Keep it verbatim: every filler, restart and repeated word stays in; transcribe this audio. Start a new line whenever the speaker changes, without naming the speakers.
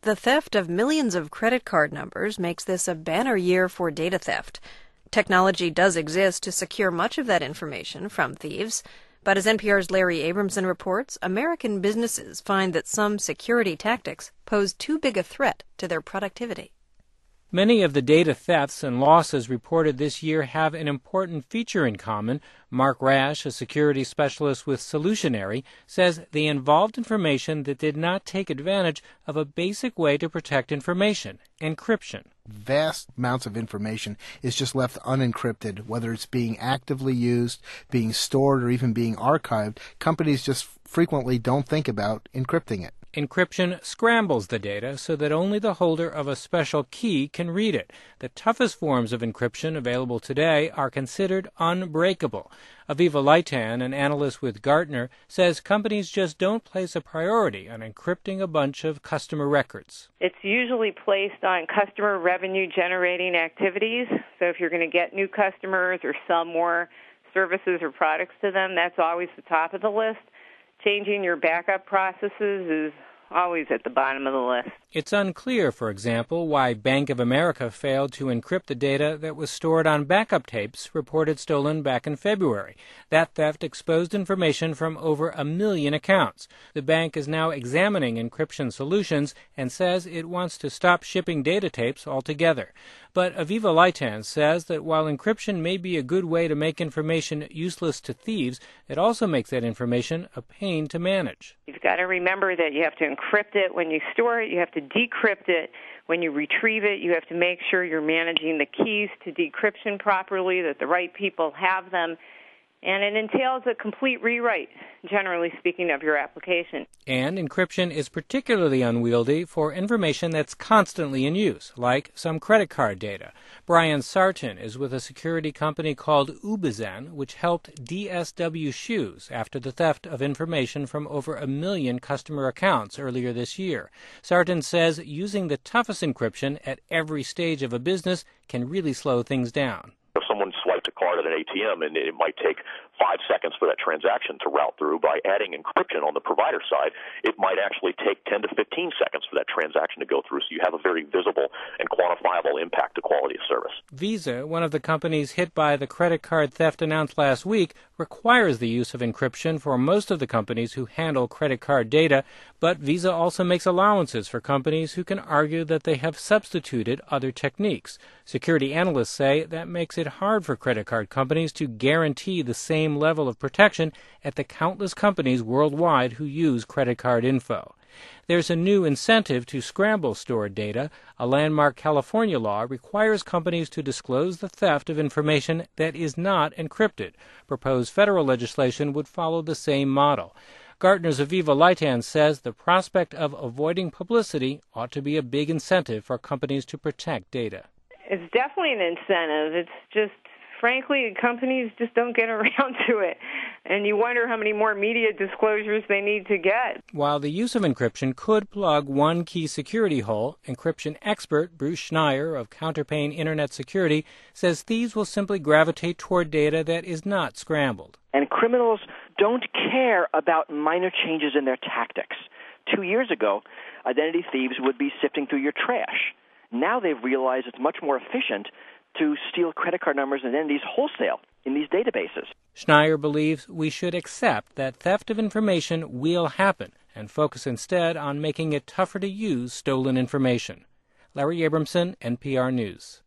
The theft of millions of credit card numbers makes this a banner year for data theft. Technology does exist to secure much of that information from thieves, but as N P R's Larry Abramson reports, American businesses find that some security tactics pose too big a threat to their productivity.
Many of the data thefts and losses reported this year have an important feature in common. Mark Rash, a security specialist with Solutionary, says they involved information that did not take advantage of a basic way to protect information, encryption.
Vast amounts of information is just left unencrypted, whether it's being actively used, being stored, or even being archived. Companies just frequently don't think about encrypting it.
Encryption scrambles the data so that only the holder of a special key can read it. The toughest forms of encryption available today are considered unbreakable. Aviva Litan, an analyst with Gartner, says companies just don't place a priority on encrypting a bunch of customer records.
It's usually placed on customer revenue-generating activities. So if you're going to get new customers or sell more services or products to them, that's always the top of the list. Changing your backup processes is always at the bottom of the list.
It's unclear, for example, why Bank of America failed to encrypt the data that was stored on backup tapes reported stolen back in February. That theft exposed information from over a million accounts. The bank is now examining encryption solutions and says it wants to stop shipping data tapes altogether. But Aviva Litan says that while encryption may be a good way to make information useless to thieves, it also makes that information a pain to manage.
You've got to remember that you have to encrypt it when you store it. You have to decrypt it when you retrieve it. You have to make sure you're managing the keys to decryption properly, that the right people have them. And it entails a complete rewrite, generally speaking, of your application.
And encryption is particularly unwieldy for information that's constantly in use, like some credit card data. Brian Sartin is with a security company called Ubizen, which helped D S W Shoes after the theft of information from over a million customer accounts earlier this year. Sartin says using the toughest encryption at every stage of a business can really slow things down.
If someone swiped a card at an A T M, and it might take five seconds for that transaction to route through, by adding encryption on the provider side, it might actually take ten to fifteen seconds for that transaction to go through, so you have a very visible and quantifiable impact to quality of service.
Visa, one of the companies hit by the credit card theft announced last week, requires the use of encryption for most of the companies who handle credit card data, but Visa also makes allowances for companies who can argue that they have substituted other techniques. Security analysts say that makes it hard for credit card companies to guarantee the same level of protection at the countless companies worldwide who use credit card info. There's a new incentive to scramble stored data. A landmark California law requires companies to disclose the theft of information that is not encrypted. Proposed federal legislation would follow the same model. Gartner's Aviva Litan says the prospect of avoiding publicity ought to be a big incentive for companies to protect data.
It's definitely an incentive. It's just, frankly, companies just don't get around to it. And you wonder how many more media disclosures they need to get.
While the use of encryption could plug one key security hole, encryption expert Bruce Schneier of Counterpane Internet Security says thieves will simply gravitate toward data that is not scrambled.
And criminals don't care about minor changes in their tactics. Two years ago, identity thieves would be sifting through your trash. Now they've realized it's much more efficient to steal credit card numbers and identities wholesale in these databases.
Schneier believes we should accept that theft of information will happen and focus instead on making it tougher to use stolen information. Larry Abramson, N P R News.